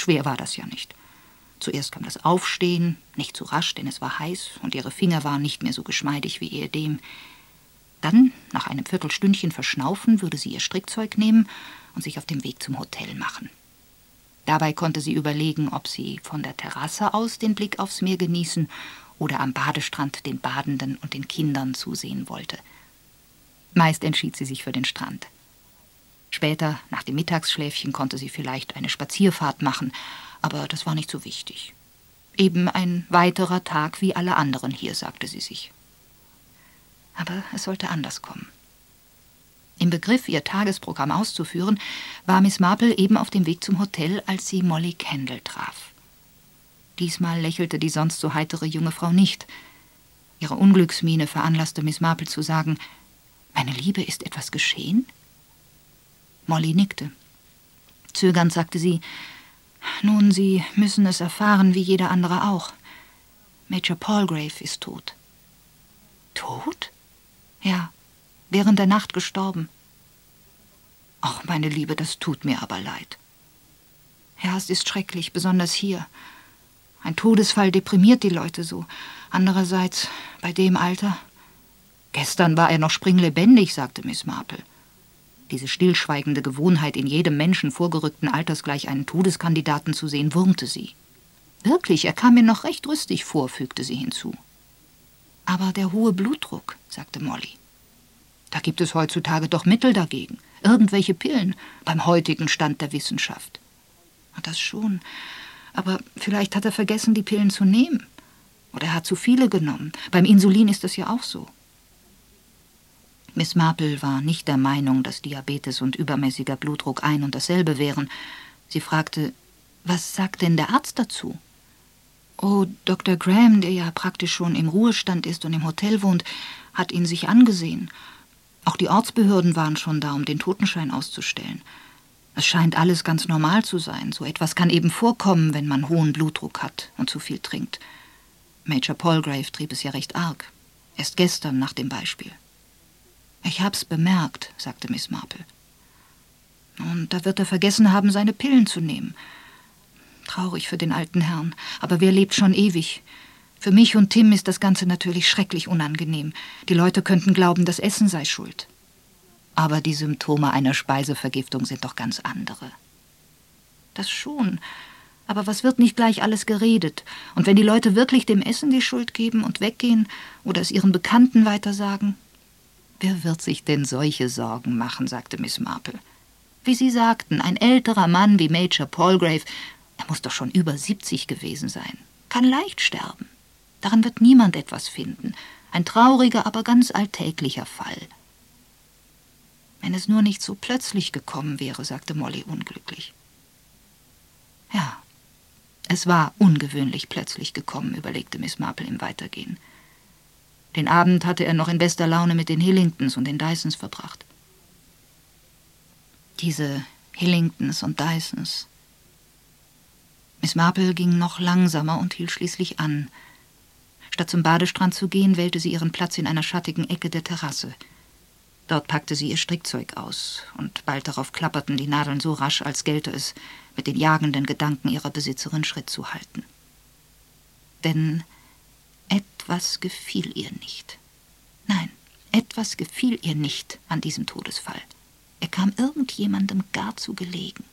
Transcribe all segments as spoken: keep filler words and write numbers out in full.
Schwer war das ja nicht. Zuerst kam das Aufstehen, nicht zu rasch, denn es war heiß und ihre Finger waren nicht mehr so geschmeidig wie ehedem. Dann, nach einem Viertelstündchen Verschnaufen, würde sie ihr Strickzeug nehmen und sich auf den Weg zum Hotel machen. Dabei konnte sie überlegen, ob sie von der Terrasse aus den Blick aufs Meer genießen oder am Badestrand den Badenden und den Kindern zusehen wollte. Meist entschied sie sich für den Strand. Später, nach dem Mittagsschläfchen, konnte sie vielleicht eine Spazierfahrt machen, aber das war nicht so wichtig. Eben ein weiterer Tag wie alle anderen hier, sagte sie sich. Aber es sollte anders kommen. Im Begriff, ihr Tagesprogramm auszuführen, war Miss Marple eben auf dem Weg zum Hotel, als sie Molly Kendall traf. Diesmal lächelte die sonst so heitere junge Frau nicht. Ihre Unglücksmiene veranlasste Miss Marple zu sagen, »Meine Liebe, ist etwas geschehen?« Molly nickte. Zögernd sagte sie, »Nun, Sie müssen es erfahren, wie jeder andere auch. Major Palgrave ist tot.« »Tot?« »Ja, während der Nacht gestorben.« »Ach, meine Liebe, das tut mir aber leid.« »Ja, es ist schrecklich, besonders hier. Ein Todesfall deprimiert die Leute so. Andererseits, bei dem Alter...« »Gestern war er noch springlebendig«, sagte Miss Marple. Diese stillschweigende Gewohnheit, in jedem Menschen vorgerückten Alters gleich einen Todeskandidaten zu sehen, wurmte sie. »Wirklich, er kam mir noch recht rüstig vor«, fügte sie hinzu. »Aber der hohe Blutdruck«, sagte Molly. »Da gibt es heutzutage doch Mittel dagegen. Irgendwelche Pillen, beim heutigen Stand der Wissenschaft.« »Das schon. Aber vielleicht hat er vergessen, die Pillen zu nehmen. Oder er hat zu viele genommen. Beim Insulin ist es ja auch so.« Miss Marple war nicht der Meinung, dass Diabetes und übermäßiger Blutdruck ein und dasselbe wären. Sie fragte, »Was sagt denn der Arzt dazu?« »Oh, Doktor Graham, der ja praktisch schon im Ruhestand ist und im Hotel wohnt, hat ihn sich angesehen. Auch die Ortsbehörden waren schon da, um den Totenschein auszustellen. Es scheint alles ganz normal zu sein. So etwas kann eben vorkommen, wenn man hohen Blutdruck hat und zu viel trinkt. Major Palgrave trieb es ja recht arg. Erst gestern nach dem Beispiel.« »Ich hab's bemerkt«, sagte Miss Marple. »Und da wird er vergessen haben, seine Pillen zu nehmen. Traurig für den alten Herrn, aber wer lebt schon ewig? Für mich und Tim ist das Ganze natürlich schrecklich unangenehm. Die Leute könnten glauben, das Essen sei schuld. Aber die Symptome einer Speisevergiftung sind doch ganz andere.« »Das schon. Aber was wird nicht gleich alles geredet? Und wenn die Leute wirklich dem Essen die Schuld geben und weggehen oder es ihren Bekannten weitersagen?« »Wer wird sich denn solche Sorgen machen?«, sagte Miss Marple. »Wie Sie sagten, ein älterer Mann wie Major Palgrave, er muss doch schon über siebzig gewesen sein, kann leicht sterben. Daran wird niemand etwas finden. Ein trauriger, aber ganz alltäglicher Fall.« »Wenn es nur nicht so plötzlich gekommen wäre«, sagte Molly unglücklich. »Ja, es war ungewöhnlich plötzlich gekommen«, überlegte Miss Marple im Weitergehen. Den Abend hatte er noch in bester Laune mit den Hillingtons und den Dysons verbracht. Diese Hillingtons und Dysons. Miss Marple ging noch langsamer und hielt schließlich an. Statt zum Badestrand zu gehen, wählte sie ihren Platz in einer schattigen Ecke der Terrasse. Dort packte sie ihr Strickzeug aus, und bald darauf klapperten die Nadeln so rasch, als gelte es, mit den jagenden Gedanken ihrer Besitzerin Schritt zu halten. Denn etwas gefiel ihr nicht. Nein, etwas gefiel ihr nicht an diesem Todesfall. Er kam irgendjemandem gar zu gelegen.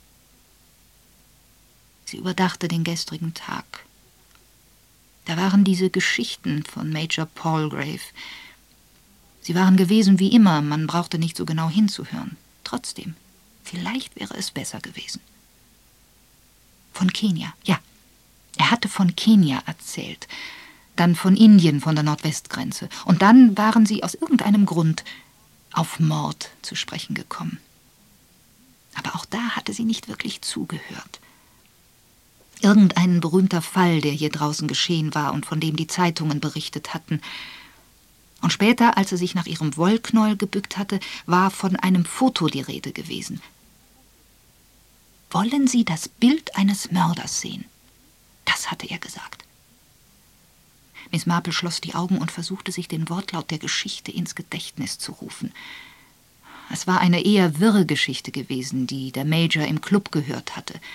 Sie überdachte den gestrigen Tag. Da waren diese Geschichten von Major Palgrave. Sie waren gewesen wie immer, man brauchte nicht so genau hinzuhören. Trotzdem, vielleicht wäre es besser gewesen. Von Kenia, ja. Er hatte von Kenia erzählt. Dann von Indien, von der Nordwestgrenze. Und dann waren sie aus irgendeinem Grund auf Mord zu sprechen gekommen. Aber auch da hatte sie nicht wirklich zugehört. Irgendein berühmter Fall, der hier draußen geschehen war und von dem die Zeitungen berichtet hatten. Und später, als er sich nach ihrem Wollknäuel gebückt hatte, war von einem Foto die Rede gewesen. »Wollen Sie das Bild eines Mörders sehen?« Das hatte er gesagt. Miss Marple schloss die Augen und versuchte, sich den Wortlaut der Geschichte ins Gedächtnis zu rufen. Es war eine eher wirre Geschichte gewesen, die der Major im Club gehört hatte.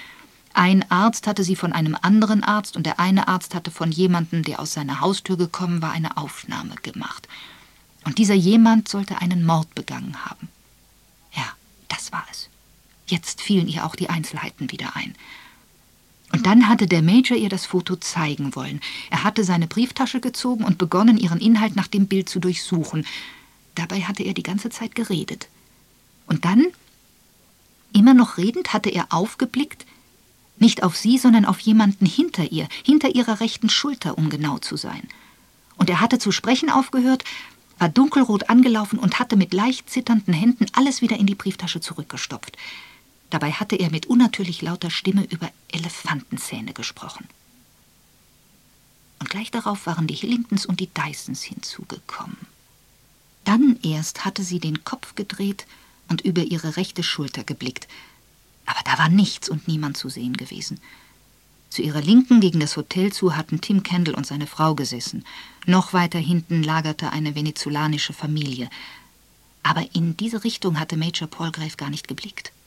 Ein Arzt hatte sie von einem anderen Arzt und der eine Arzt hatte von jemandem, der aus seiner Haustür gekommen war, eine Aufnahme gemacht. Und dieser jemand sollte einen Mord begangen haben. Ja, das war es. Jetzt fielen ihr auch die Einzelheiten wieder ein. Und dann hatte der Major ihr das Foto zeigen wollen. Er hatte seine Brieftasche gezogen und begonnen, ihren Inhalt nach dem Bild zu durchsuchen. Dabei hatte er die ganze Zeit geredet. Und dann, immer noch redend, hatte er aufgeblickt, nicht auf sie, sondern auf jemanden hinter ihr, hinter ihrer rechten Schulter, um genau zu sein. Und er hatte zu sprechen aufgehört, war dunkelrot angelaufen und hatte mit leicht zitternden Händen alles wieder in die Brieftasche zurückgestopft. Dabei hatte er mit unnatürlich lauter Stimme über Elefantenzähne gesprochen. Und gleich darauf waren die Hillingtons und die Dysons hinzugekommen. Dann erst hatte sie den Kopf gedreht und über ihre rechte Schulter geblickt. Aber da war nichts und niemand zu sehen gewesen. Zu ihrer Linken gegen das Hotel zu hatten Tim Kendall und seine Frau gesessen. Noch weiter hinten lagerte eine venezolanische Familie. Aber in diese Richtung hatte Major Palgrave gar nicht geblickt.